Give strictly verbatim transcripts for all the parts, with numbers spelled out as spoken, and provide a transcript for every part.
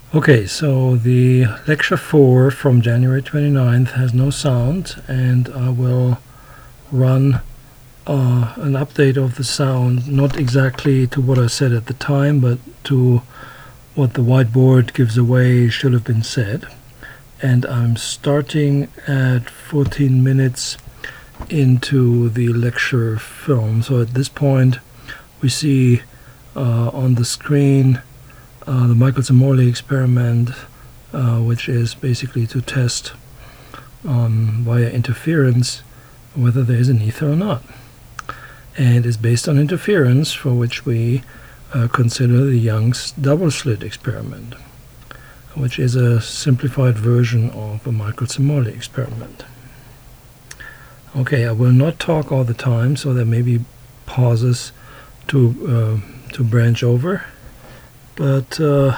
Okay, so the lecture four from January twenty-ninth has no sound, and I will run uh, an update of the sound, not exactly to what I said at the time, but to what the whiteboard gives away should have been said. And I'm starting at fourteen minutes into the lecture film. So at this point we see uh, on the screen Uh, the Michelson-Morley experiment, uh, which is basically to test um, via interference whether there is an ether or not, and is based on interference, for which we uh, consider the Young's double-slit experiment, which is a simplified version of a Michelson-Morley experiment. Okay, I will not talk all the time, so there may be pauses to uh, to branch over. But uh,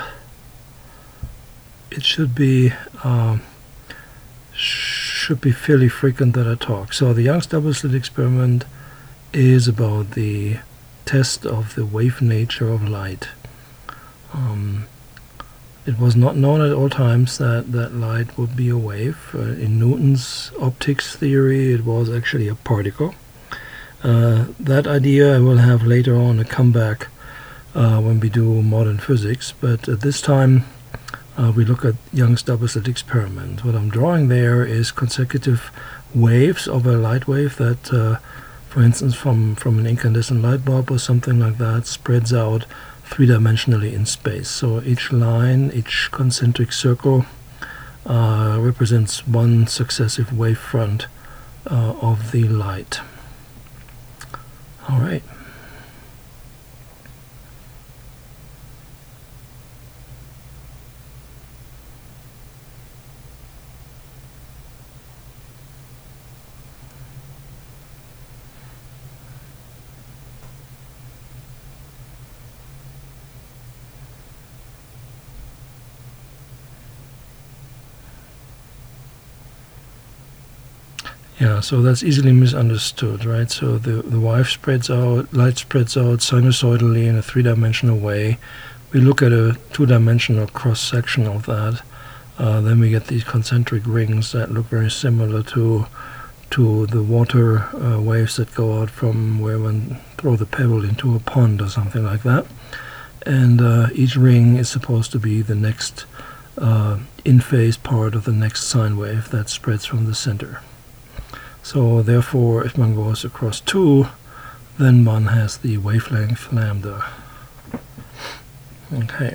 it should be um, should be fairly frequent that I talk. So the Young's double-slit experiment is about the test of the wave nature of light. Um, it was not known at all times that that light would be a wave. Uh, in Newton's optics theory, it was actually a particle. Uh, that idea I will have later on a comeback Uh, when we do modern physics, but at this time uh, we look at Young's double-slit experiment. What I'm drawing there is consecutive waves of a light wave that, uh, for instance, from, from an incandescent light bulb or something like that, spreads out three-dimensionally in space. So each line, each concentric circle uh, represents one successive wavefront uh, of the light. All right. Yeah, so that's easily misunderstood, right? So the, the wave spreads out, light spreads out sinusoidally in a three-dimensional way. We look at a two-dimensional cross-section of that. Uh, then we get these concentric rings that look very similar to to the water uh, waves that go out from where one throw the pebble into a pond or something like that. And uh, each ring is supposed to be the next uh, in-phase part of the next sine wave that spreads from the center. So therefore, if one goes across two, then one has the wavelength lambda. Okay.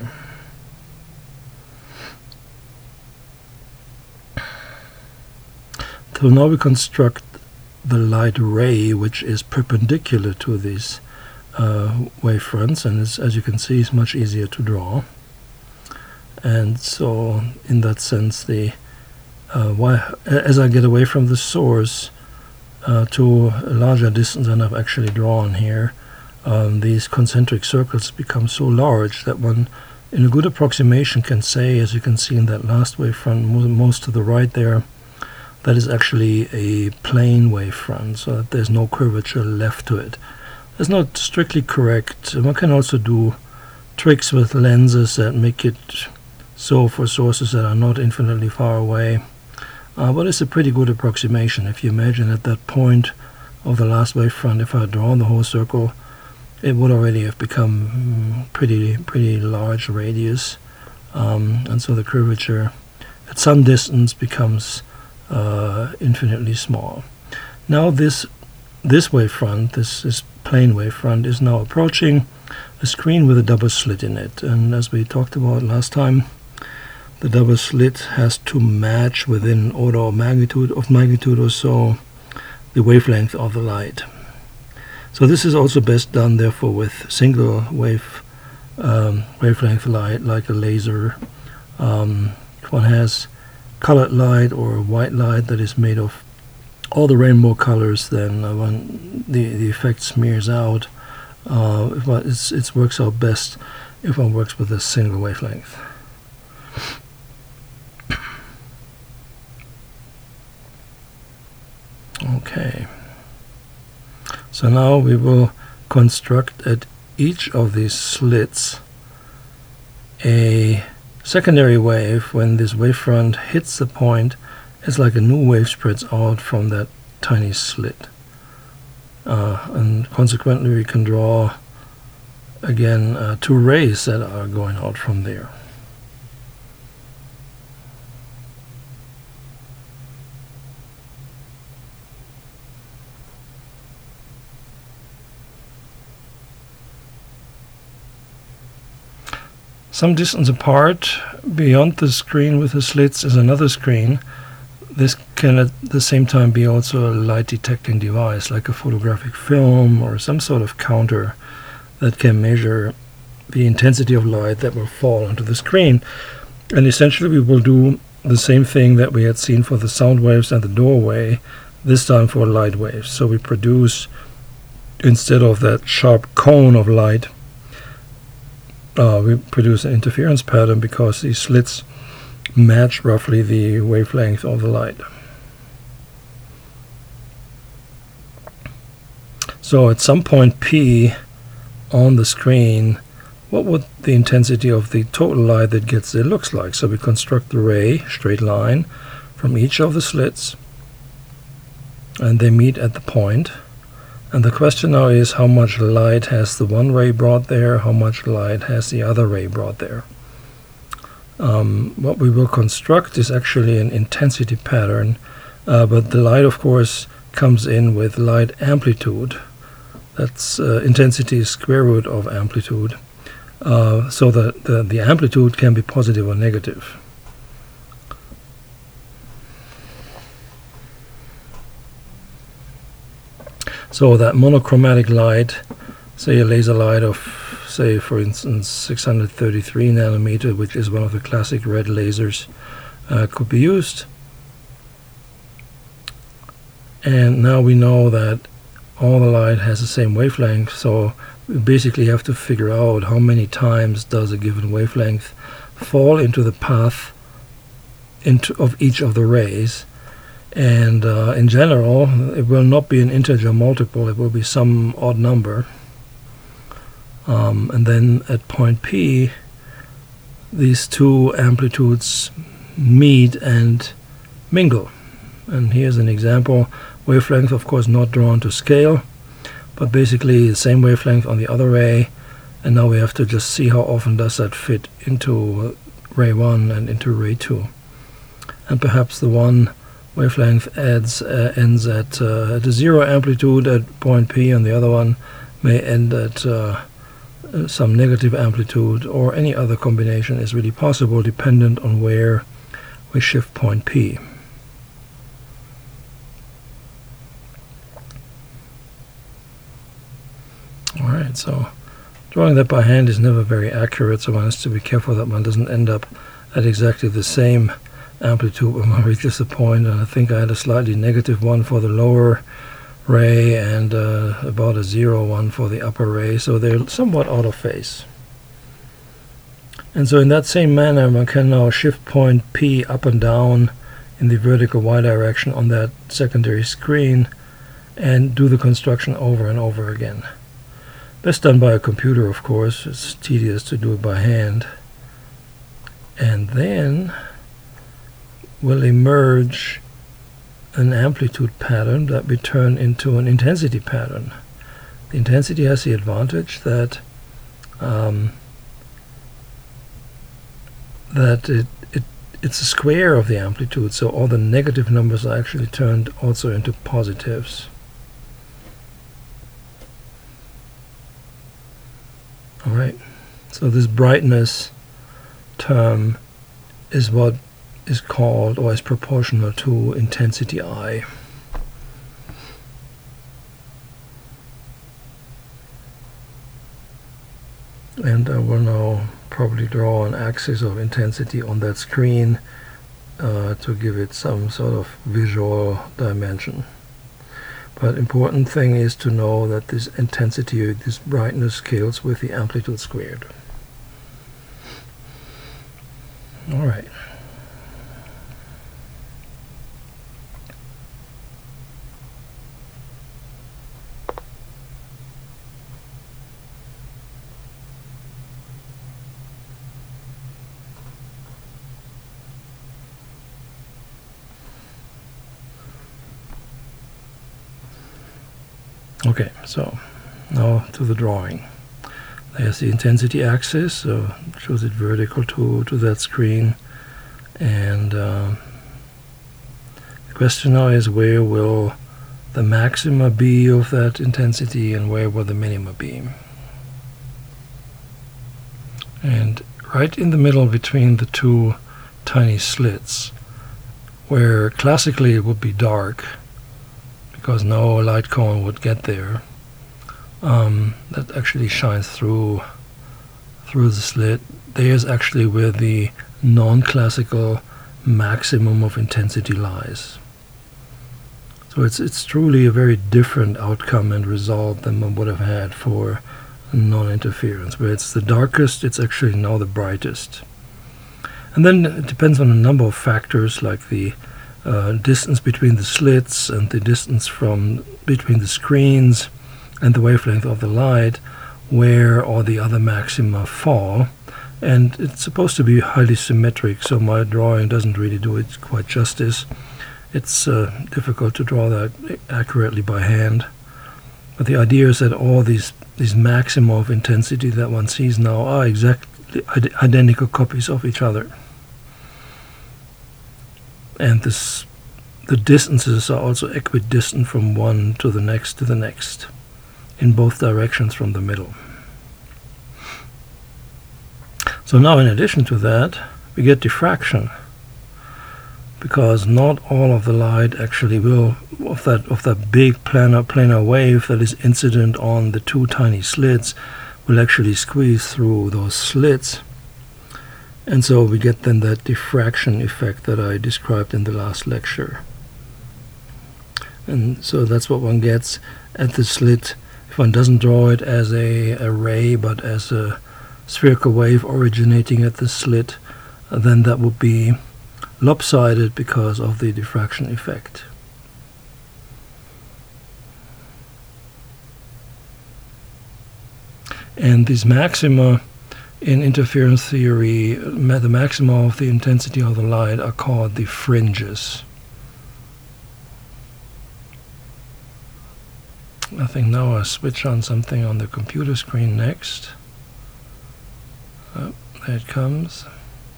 So now we construct the light ray, which is perpendicular to these uh, wavefronts, and is, as you can see, is much easier to draw. And so, in that sense, the uh, why, as I get away from the source uh, to a larger distance than I've actually drawn here, um, these concentric circles become so large that one, in a good approximation, can say, as you can see in that last wavefront, most to the right there, that is actually a plane wavefront, so that there's no curvature left to it. That's not strictly correct. One can also do tricks with lenses that make it so for sources that are not infinitely far away. Uh, but it's a pretty good approximation. If you imagine at that point of the last wavefront, if I had drawn the whole circle, it would already have become pretty pretty large radius, um, and so the curvature at some distance becomes uh, infinitely small. Now this this wavefront, this, this plane wavefront, is now approaching a screen with a double slit in it, and as we talked about last time, the double slit has to match within an order of magnitude of magnitude or so the wavelength of the light. So this is also best done, therefore, with single wave um, wavelength light, like a laser. Um, if one has colored light or white light that is made of all the rainbow colors, then uh, one, the the effect smears out. Uh, if one, it's, it works out best if one works with a single wavelength. Okay. So now we will construct at each of these slits a secondary wave, when this wavefront hits the point, it's like a new wave spreads out from that tiny slit. Uh, and consequently we can draw again uh, two rays that are going out from there. Some distance apart, beyond the screen with the slits, is another screen. This can at the same time be also a light detecting device, like a photographic film or some sort of counter that can measure the intensity of light that will fall onto the screen. And essentially we will do the same thing that we had seen for the sound waves and the doorway, this time for light waves. So we produce, instead of that sharp cone of light, Uh, we produce an interference pattern because these slits match roughly the wavelength of the light. So at some point P on the screen, what would the intensity of the total light that gets there looks like? So we construct the ray, straight line, from each of the slits, and they meet at the point. And the question now is, how much light has the one ray brought there, how much light has the other ray brought there. Um, what we will construct is actually an intensity pattern, uh, but the light of course comes in with light amplitude. That's uh, intensity is square root of amplitude, uh, so that the, the amplitude can be positive or negative. So that monochromatic light, say a laser light of, say for instance, six hundred thirty-three nanometer, which is one of the classic red lasers, uh, could be used. And now we know that all the light has the same wavelength, so we basically have to figure out how many times does a given wavelength fall into the path into of each of the rays. And uh, in general, it will not be an integer multiple, it will be some odd number. Um, and then at point P, these two amplitudes meet and mingle. And here's an example. Wavelength, of course, not drawn to scale, but basically the same wavelength on the other ray. And now we have to just see how often does that fit into ray one and into ray two. And perhaps the one wavelength adds, uh, ends at, uh, at a zero amplitude at point P, and the other one may end at uh, some negative amplitude, or any other combination is really possible dependent on where we shift point P. Alright, so drawing that by hand is never very accurate, so one has to be careful that one doesn't end up at exactly the same amplitude when one reaches the point. And I think I had a slightly negative one for the lower ray and uh, about a zero one for the upper ray, so they're somewhat out of phase. And so in that same manner one can now shift point P up and down in the vertical y direction on that secondary screen and do the construction over and over again. Best done by a computer, of course. It's tedious to do it by hand. And then will emerge an amplitude pattern that we turn into an intensity pattern. The intensity has the advantage that um, that it, it it's a square of the amplitude, so all the negative numbers are actually turned also into positives. Alright, so this brightness term is what is called, or is proportional to, intensity I. And I will now probably draw an axis of intensity on that screen uh, to give it some sort of visual dimension. But important thing is to know that this intensity, this brightness, scales with the amplitude squared. Alright. Okay, so now to the drawing. There's the intensity axis, so it shows it vertical to, to that screen. And uh, the question now is, where will the maxima be of that intensity and where will the minima be? And right in the middle between the two tiny slits, where classically it would be dark because no light cone would get there, um, that actually shines through through the slit. There's actually where the non-classical maximum of intensity lies. So it's it's truly a very different outcome and result than one would have had for non-interference. Where it's the darkest, it's actually now the brightest. And then it depends on a number of factors, like the uh, distance between the slits and the distance from between the screens and the wavelength of the light, where all the other maxima fall. And it's supposed to be highly symmetric, so my drawing doesn't really do it quite justice. It's uh, difficult to draw that accurately by hand. But the idea is that all these, these maxima of intensity that one sees now are exactly identical copies of each other. And this, the distances are also equidistant from one to the next to the next, in both directions from the middle. So now, in addition to that, we get diffraction, because not all of the light actually will, of that of that big planar planar wave that is incident on the two tiny slits, will actually squeeze through those slits. And so we get then that diffraction effect that I described in the last lecture. And so that's what one gets at the slit if one doesn't draw it as a, a ray but as a spherical wave originating at the slit. Uh, then that would be lopsided because of the diffraction effect. And these maxima in interference theory, the maxima of the intensity of the light, are called the fringes. I think now I switch on something on the computer screen next. Oh, there it comes.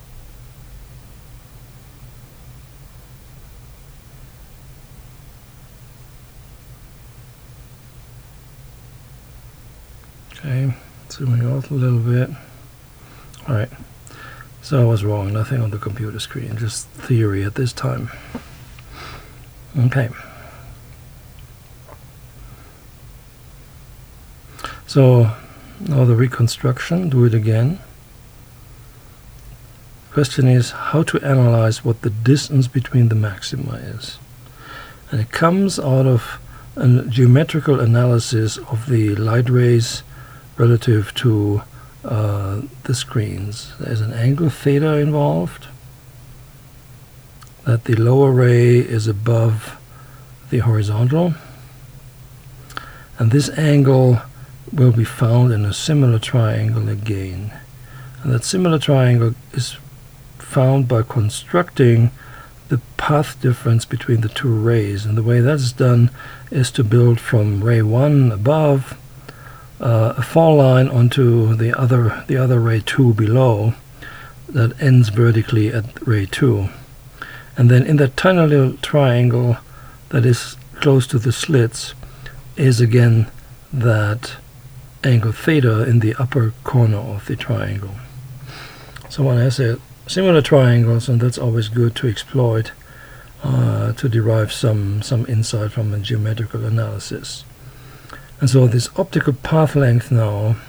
Okay, zooming out a little bit. Alright, so I was wrong, nothing on the computer screen, just theory at this time. Okay. So now the reconstruction, do it again. Question is how to analyze what the distance between the maxima is. And it comes out of a geometrical analysis of the light rays relative to uh, the screens. There's an angle theta involved, that the lower ray is above the horizontal, and this angle will be found in a similar triangle again. And that similar triangle is found by constructing the path difference between the two rays. And the way that's done is to build from ray one above uh, a fall line onto the other the other ray two below that ends vertically at ray two. And then in that tiny little triangle that is close to the slits is again that angle theta in the upper corner of the triangle. So one has a similar triangles, and that's always good to exploit uh, to derive some some insight from a geometrical analysis. And so this optical path length now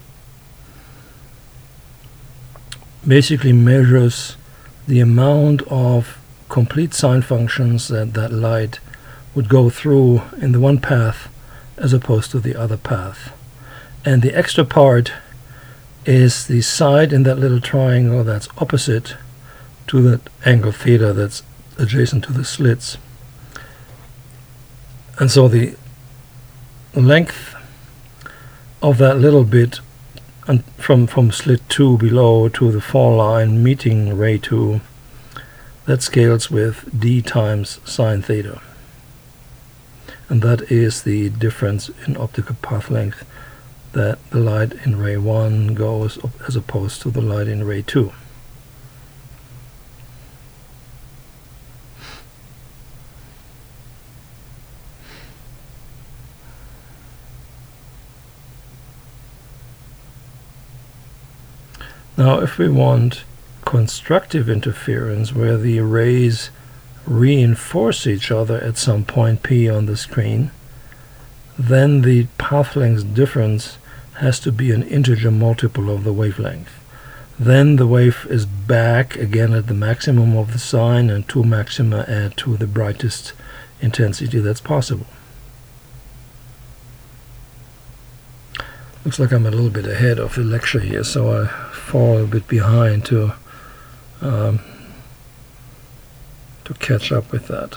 basically measures the amount of complete sine functions that that light would go through in the one path as opposed to the other path. And the extra part is the side in that little triangle that's opposite to that angle theta that's adjacent to the slits. And so the length of that little bit and from, from slit two below to the fall line meeting ray two, that scales with d times sine theta. and that is the difference in optical path length that the light in ray one goes as opposed to the light in ray two. Now if we want constructive interference where the rays reinforce each other at some point P on the screen, then the path length difference has to be an integer multiple of the wavelength. Then the wave is back again at the maximum of the sine, and two maxima add to the brightest intensity that's possible. Looks like I'm a little bit ahead of the lecture here, so I fall a bit behind to um, to catch up with that.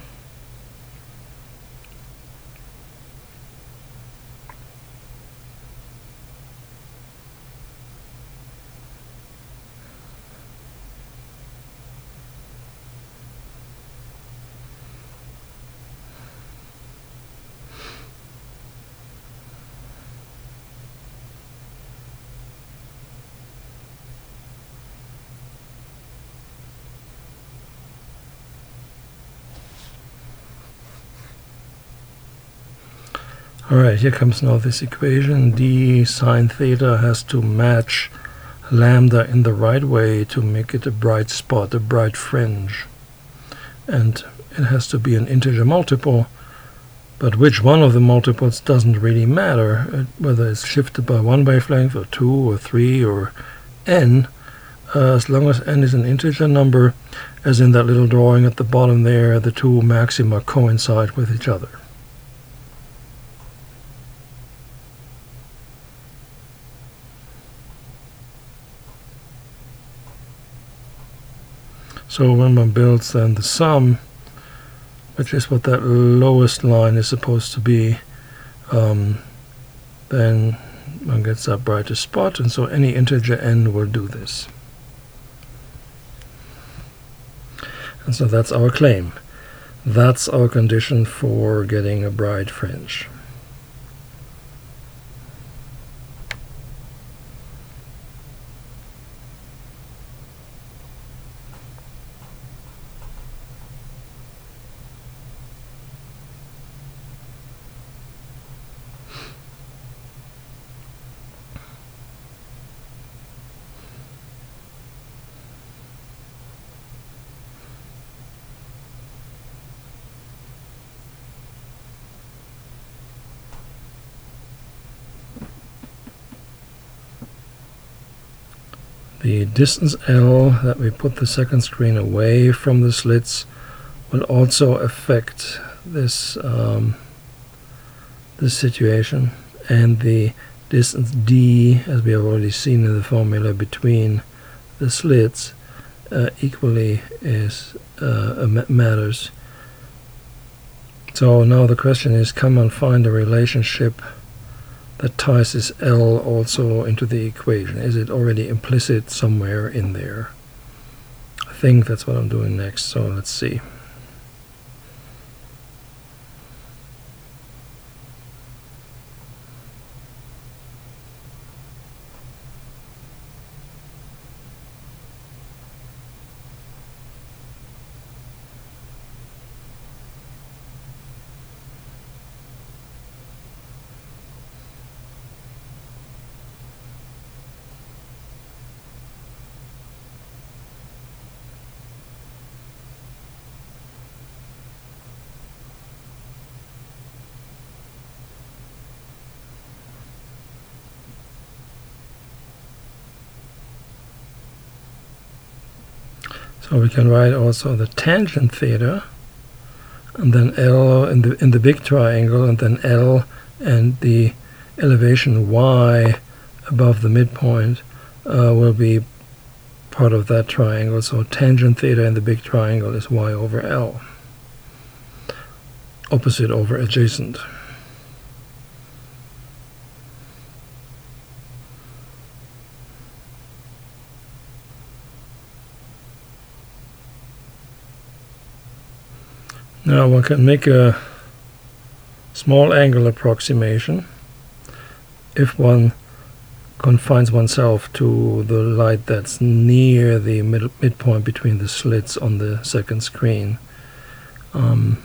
Alright, here comes now this equation. D sine theta has to match lambda in the right way to make it a bright spot, a bright fringe. And it has to be an integer multiple, but which one of the multiples doesn't really matter, whether it's shifted by one wavelength or two or three or n, uh, as long as n is an integer number, as in that little drawing at the bottom there, the two maxima coincide with each other. So when one builds then the sum, which is what that lowest line is supposed to be, um, then one gets that brightest spot, and so any integer n will do this. And so that's our claim. That's our condition for getting a bright fringe. The distance L that we put the second screen away from the slits will also affect this um, this situation, and the distance D, as we have already seen in the formula between the slits, uh, equally is uh, matters. So now the question is, can one find a relationship that ties this L also into the equation? Is it already implicit somewhere in there? I think that's what I'm doing next, so let's see. So we can write also the tangent theta, and then L in the in the big triangle, and then L and the elevation y above the midpoint uh, will be part of that triangle. So tangent theta in the big triangle is y over L, opposite over adjacent. Now one can make a small angle approximation if one confines oneself to the light that's near the mid midpoint between the slits on the second screen. Um,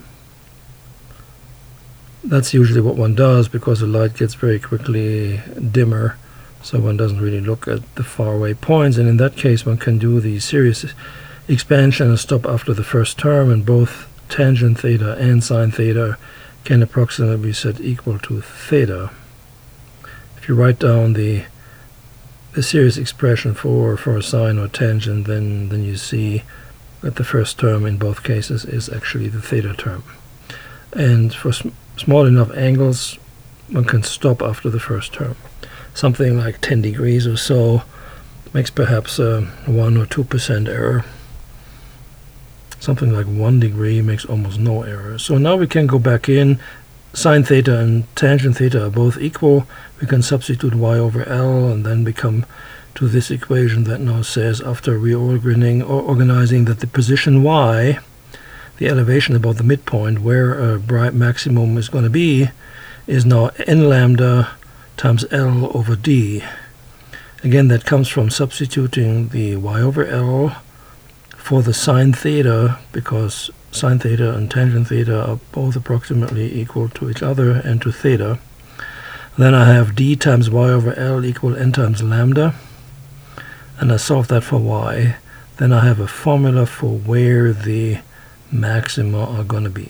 that's usually what one does because the light gets very quickly dimmer, so one doesn't really look at the faraway points, and in that case one can do the series expansion and stop after the first term, and both tangent theta and sine theta can approximately be set equal to theta. If you write down the the series expression for for a sine or tangent, then then you see that the first term in both cases is actually the theta term. And for sm small enough angles, one can stop after the first term. Something like ten degrees or so makes perhaps a one or two percent error. Something like one degree makes almost no error. So now we can go back in. Sine theta and tangent theta are both equal. We can substitute y over L, and then we come to this equation that now says, after reorganizing or organizing, that the position y, the elevation above the midpoint where a bright maximum is going to be, is now n lambda times L over d. Again, that comes from substituting the y over L for the sine theta, because sine theta and tangent theta are both approximately equal to each other and to theta. Then I have d times y over L equal n times lambda, and I solve that for y. Then I have a formula for where the maxima are going to be.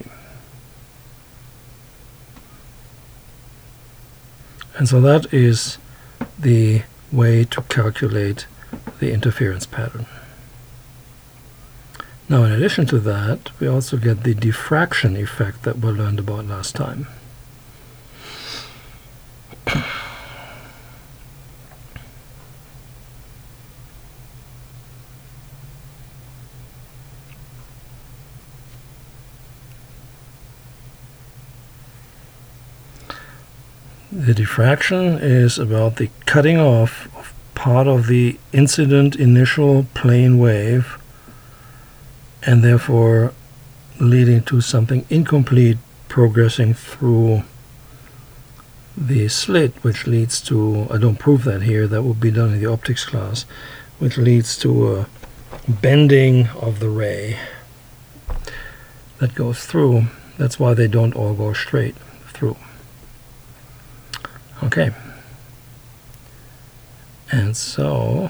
And so that is the way to calculate the interference pattern. Now, in addition to that, we also get the diffraction effect that we learned about last time. The diffraction is about the cutting off of part of the incident initial plane wave, and therefore leading to something incomplete progressing through the slit, which leads to, I don't prove that here, that will be done in the optics class, which leads to a bending of the ray that goes through. That's why they don't all go straight through. Okay. And so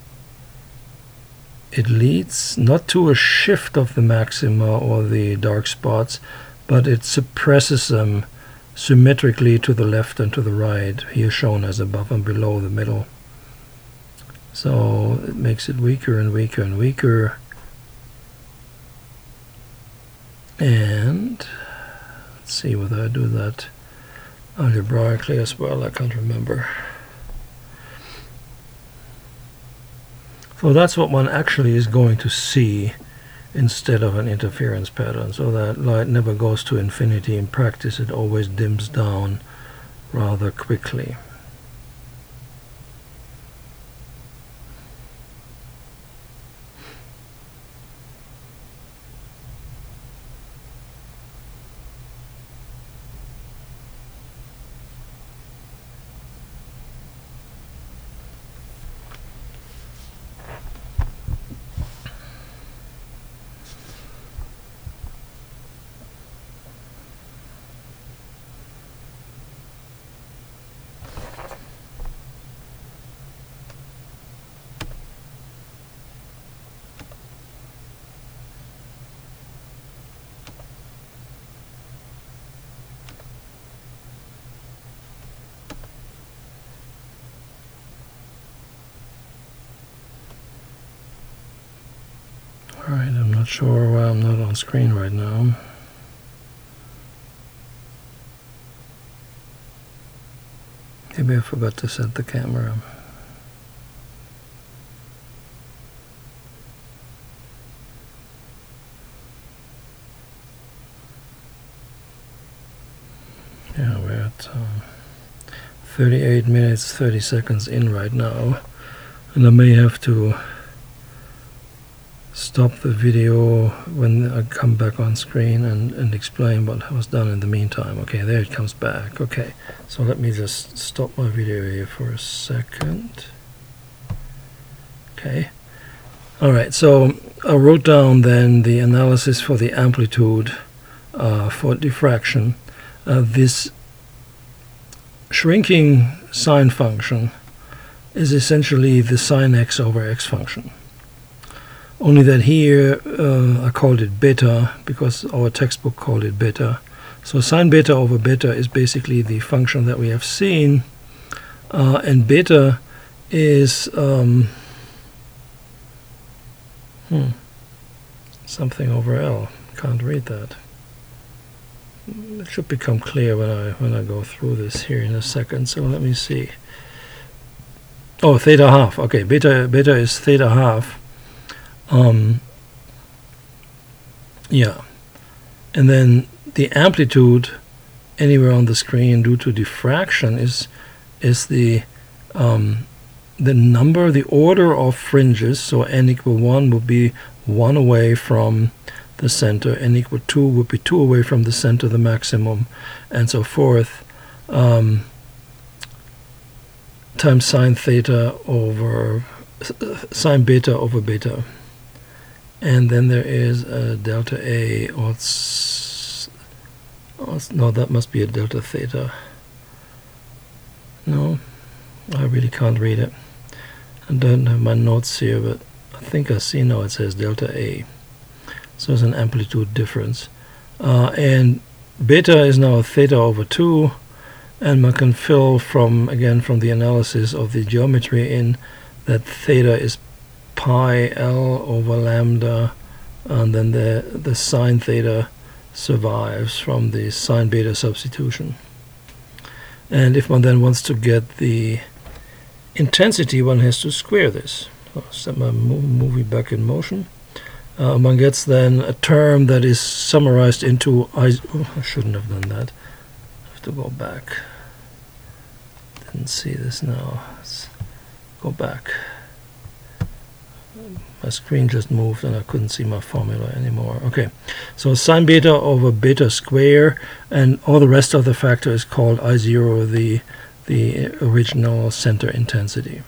it leads not to a shift of the maxima or the dark spots, but it suppresses them symmetrically to the left and to the right, here shown as above and below the middle. So it makes it weaker and weaker and weaker. And let's see whether I do that algebraically as well, I can't remember. So that's what one actually is going to see instead of an interference pattern. So that light never goes to infinity. In practice, it always dims down rather quickly. Alright, I'm not sure why I'm not on screen right now. Maybe I forgot to set the camera. Yeah, we're at um, thirty-eight minutes, thirty seconds in right now, and I may have to stop the video when I come back on screen and, and explain what was done in the meantime. Okay, there it comes back. Okay, so let me just stop my video here for a second. Okay. Alright, so I wrote down then the analysis for the amplitude uh, for diffraction. Uh, this shrinking sine function is essentially the sine x over x function. Only that here uh, I called it beta because our textbook called it beta. So sine beta over beta is basically the function that we have seen, uh, and beta is um, hmm, something over L. Can't read that. It should become clear when I when I go through this here in a second. So let me see. Oh, theta half. Okay, beta beta is theta half. Um, yeah, and then the amplitude anywhere on the screen due to diffraction is is the um, the number, the order of fringes. So n equal one would be one away from the center, n equal two would be two away from the center, the maximum, and so forth, um, times sine theta over uh, sine beta over beta. And then there is a delta A, or it's, oh, it's, no, that must be a delta theta. No, I really can't read it. I don't have my notes here, but I think I see now it says delta A. So it's an amplitude difference. Uh, and beta is now theta over two, and one can fill from, again, from the analysis of the geometry in that theta is pi L over lambda, and then the the sine theta survives from the sine beta substitution. And if one then wants to get the intensity, one has to square this. I'll set my movie back in motion. Uh, one gets then a term that is summarized into I. Oh, I shouldn't have done that. I have to go back. Didn't see this now. Let's go back. My screen just moved and I couldn't see my formula anymore. Okay, so sine beta over beta square, and all the rest of the factor is called I zero, the the original center intensity.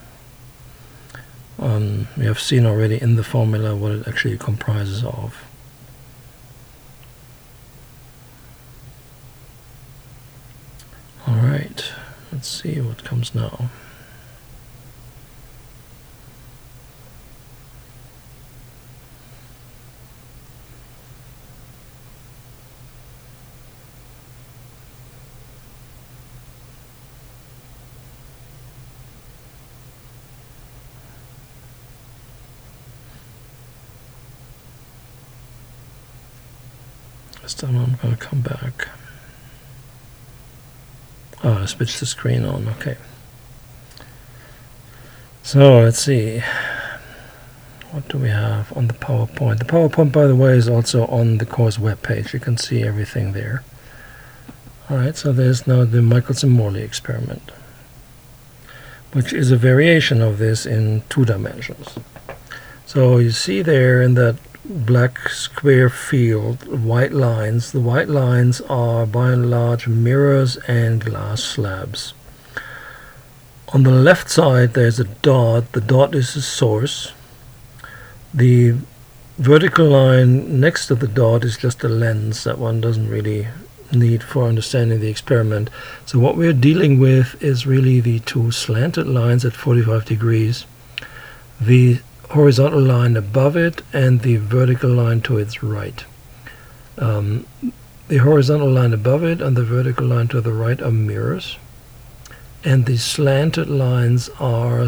Um, we have seen already in the formula what it actually comprises of. All right, let's see what comes now. This time I'm going to come back. Oh, I switched the screen on. Okay. So let's see. What do we have on the PowerPoint? The PowerPoint, by the way, is also on the course webpage. You can see everything there. Alright, so there's now the Michelson-Morley experiment, which is a variation of this in two dimensions. So you see there in that black square field, white lines. The white lines are by and large mirrors and glass slabs. On the left side there's a dot. The dot is the source. The vertical line next to the dot is just a lens that one doesn't really need for understanding the experiment. So what we're dealing with is really the two slanted lines at forty-five degrees. The horizontal line above it and the vertical line to its right. Um, the horizontal line above it and the vertical line to the right are mirrors, and the slanted lines are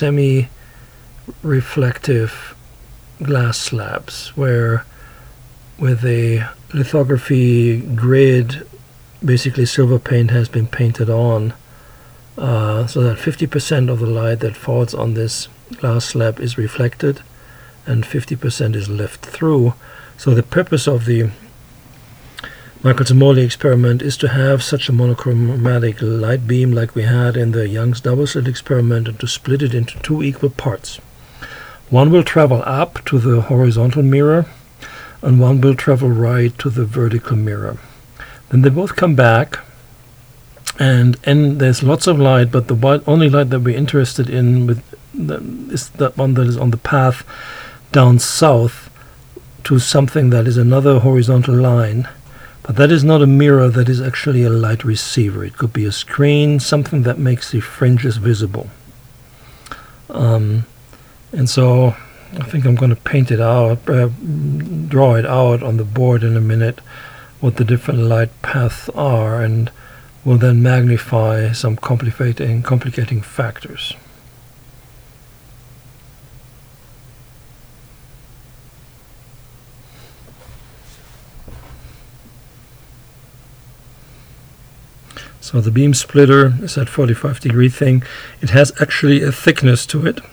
semi-reflective glass slabs where with a lithography grid basically silver paint has been painted on, uh, so that fifty percent of the light that falls on this glass slab is reflected and fifty percent is left through. So the purpose of the Michelson-Morley experiment is to have such a monochromatic light beam like we had in the Young's double slit experiment, and to split it into two equal parts. One will travel up to the horizontal mirror, and one will travel right to the vertical mirror. Then they both come back, and and there's lots of light, but the white, only light that we're interested in with the, is that one that is on the path down south to something that is another horizontal line. But that is not a mirror, that is actually a light receiver. It could be a screen, something that makes the fringes visible. Um, and so I think I'm going to paint it out, uh, draw it out on the board in a minute, what the different light paths are, and will then magnify some complicating, complicating factors. So the beam splitter is that forty-five degree thing. It has actually a thickness to it.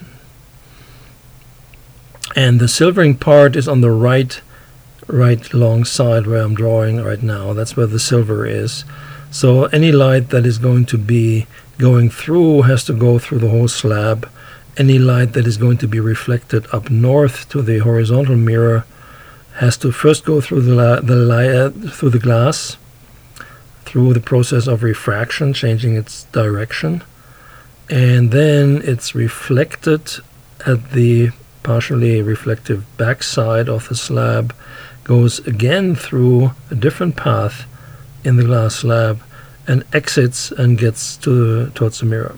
And the silvering part is on the right, right long side where I'm drawing right now. That's where the silver is. So any light that is going to be going through has to go through the whole slab. Any light that is going to be reflected up north to the horizontal mirror has to first go through the, la the li through the glass, through the process of refraction, changing its direction, and then it's reflected at the partially reflective backside of the slab, goes again through a different path in the glass slab, and exits and gets to towards the mirror.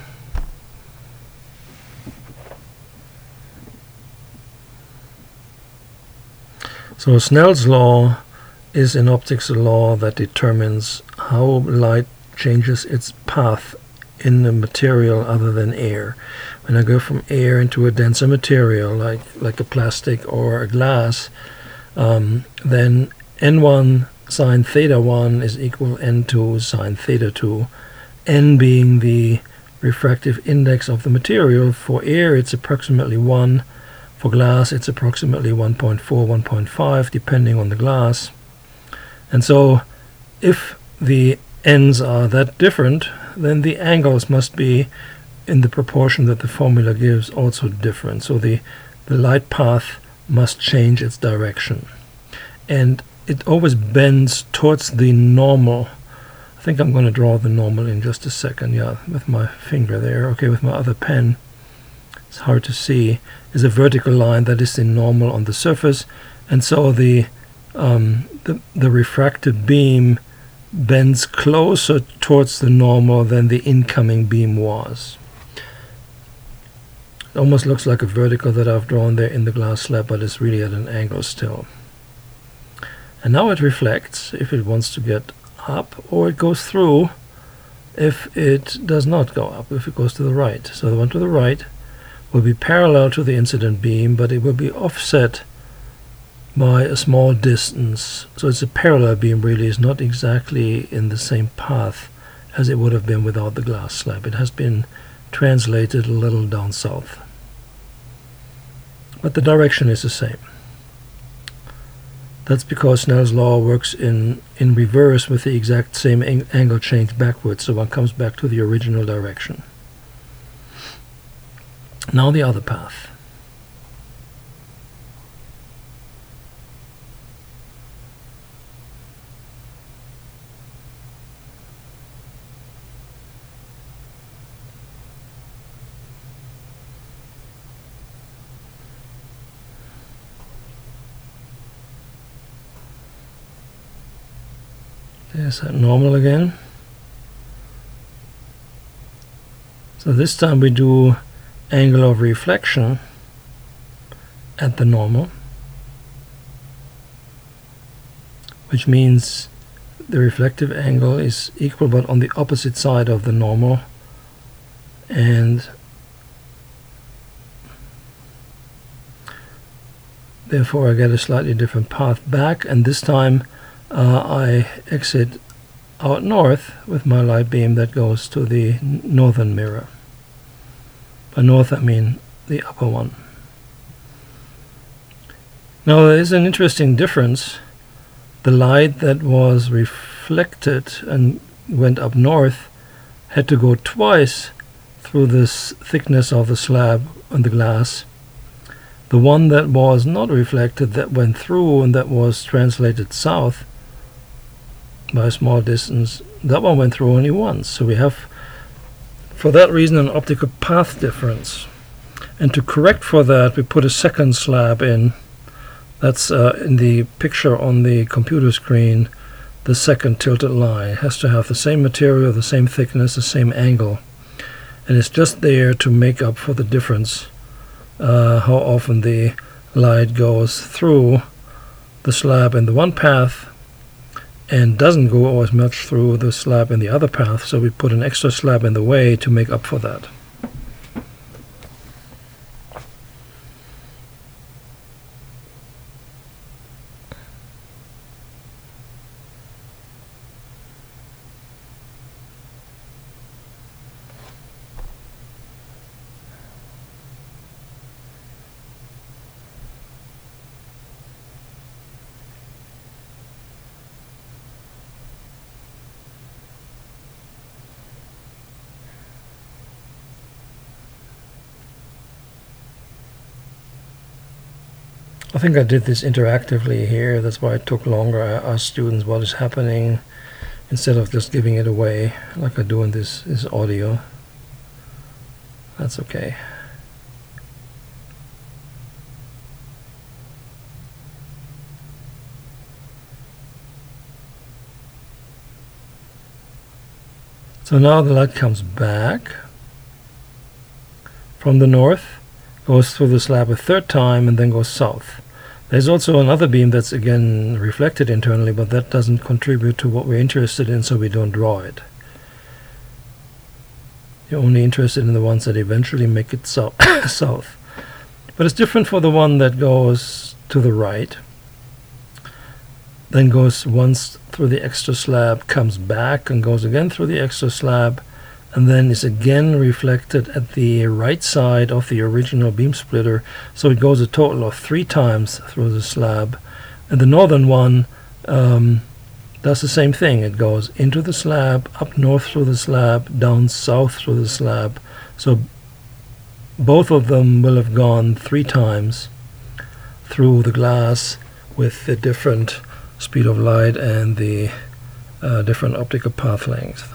So Snell's law is in optics a law that determines how light changes its path in a material other than air. When I go from air into a denser material like like a plastic or a glass, um, then N one sine theta one is equal N two sine theta two, N being the refractive index of the material. For air it's approximately one, for glass it's approximately one point four, one point five, depending on the glass. And so if the ends are that different, then the angles must be in the proportion that the formula gives also different. So the, the light path must change its direction. And it always bends towards the normal. I think I'm going to draw the normal in just a second. Yeah, with my finger there. Okay, with my other pen. It's hard to see. Is a vertical line that is the normal on the surface. And so the Um, the, the refracted beam bends closer towards the normal than the incoming beam was. It almost looks like a vertical that I've drawn there in the glass slab, but it's really at an angle still. And now it reflects if it wants to get up, or it goes through if it does not go up, if it goes to the right. So the one to the right will be parallel to the incident beam, but it will be offset by a small distance. So it's a parallel beam, really. It's not exactly in the same path as it would have been without the glass slab. It has been translated a little down south, but the direction is the same. That's because Snell's law works in in reverse with the exact same ang angle change backwards, so one comes back to the original direction. Now the other path. There's that normal again. So this time we do angle of reflection at the normal, which means the reflective angle is equal but on the opposite side of the normal, and therefore I get a slightly different path back, and this time Uh, I exit out north with my light beam that goes to the northern mirror. By north I mean the upper one. Now there is an interesting difference. The light that was reflected and went up north had to go twice through this thickness of the slab on the glass The one that was not reflected, that went through and that was translated south by a small distance, that one went through only once. So we have, for that reason, an optical path difference. And to correct for that, we put a second slab in. That's uh, in the picture on the computer screen, the second tilted line. It has to have the same material, the same thickness, the same angle. And it's just there to make up for the difference, uh, how often the light goes through the slab in the one path and doesn't go as much through the slab in the other path. So we put an extra slab in the way to make up for that. I think I did this interactively here. That's why it took longer. I asked students what is happening instead of just giving it away like I do in this, this audio. That's okay. So now the light comes back from the north, goes through the slab a third time, and then goes south. There's also another beam that's again reflected internally, but that doesn't contribute to what we're interested in, so we don't draw it. You're only interested in the ones that eventually make it so south. But it's different for the one that goes to the right, then goes once through the extra slab, comes back and goes again through the extra slab, and then is again reflected at the right side of the original beam splitter. So it goes a total of three times through the slab. And the northern one um, does the same thing. It goes into the slab, up north through the slab, down south through the slab. So both of them will have gone three times through the glass with the different speed of light and the uh, different optical path length.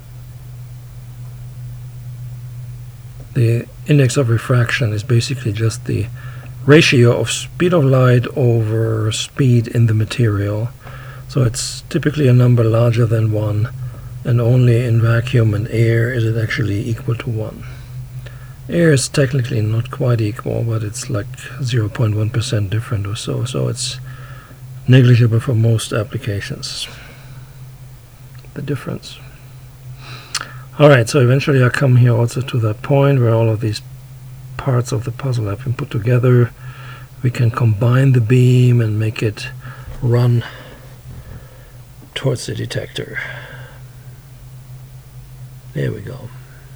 The index of refraction is basically just the ratio of speed of light over speed in the material. So it's typically a number larger than one, and only in vacuum and air is it actually equal to one. Air is technically not quite equal, but it's like zero point one percent different or so, so it's negligible for most applications, the difference. Alright, so eventually I come here also to that point where all of these parts of the puzzle have been put together. We can combine the beam and make it run towards the detector. There we go.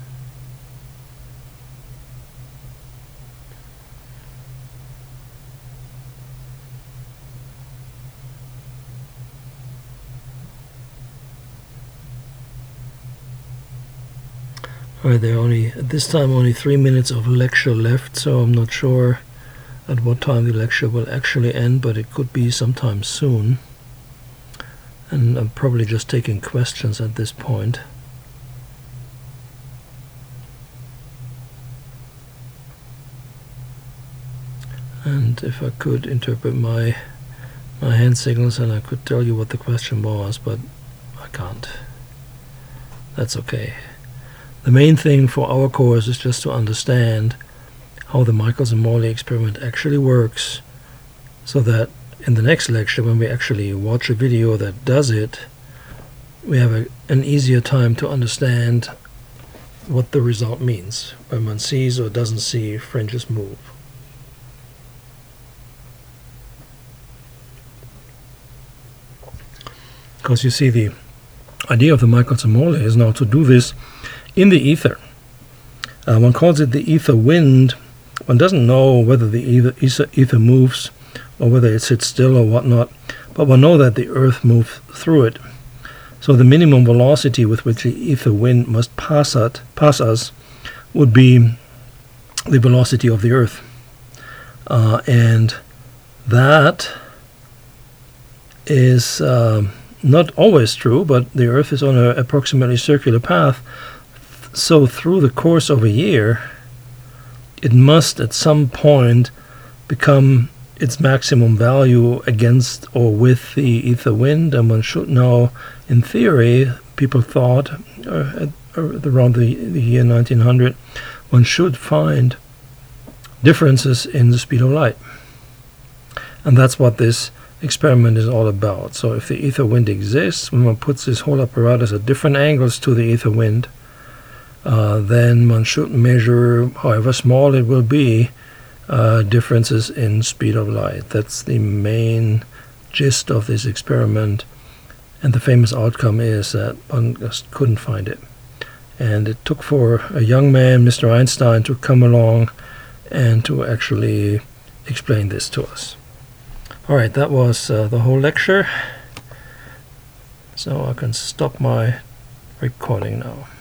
Alright, there are only, at this time, only three minutes of lecture left, so I'm not sure at what time the lecture will actually end, but it could be sometime soon. And I'm probably just taking questions at this point. And if I could interpret my my hand signals, and I could tell you what the question was, but I can't. That's okay. The main thing for our course is just to understand how the Michelson-Morley experiment actually works, so that in the next lecture, when we actually watch a video that does it, we have a, an easier time to understand what the result means when one sees or doesn't see fringes move. Because you see, the idea of the Michelson-Morley is now to do this in the ether. Uh, one calls it the ether wind. One doesn't know whether the ether, ether moves or whether it sits still or whatnot, but one knows that the Earth moves through it. So the minimum velocity with which the ether wind must pass, it, pass us would be the velocity of the Earth. Uh, and that is um, not always true, but the Earth is on an approximately circular path. So through the course of a year, it must at some point become its maximum value against or with the ether wind, and one should know, in theory, people thought uh, at, uh, around the, the year nineteen hundred, one should find differences in the speed of light. And that's what this experiment is all about. So if the ether wind exists, when one puts this whole apparatus at different angles to the ether wind, uh, then one should measure, however small it will be, uh, differences in speed of light. That's the main gist of this experiment, and the famous outcome is that one just couldn't find it. And it took for a young man, Mister Einstein, to come along and to actually explain this to us. Alright, that was uh, the whole lecture, so I can stop my recording now.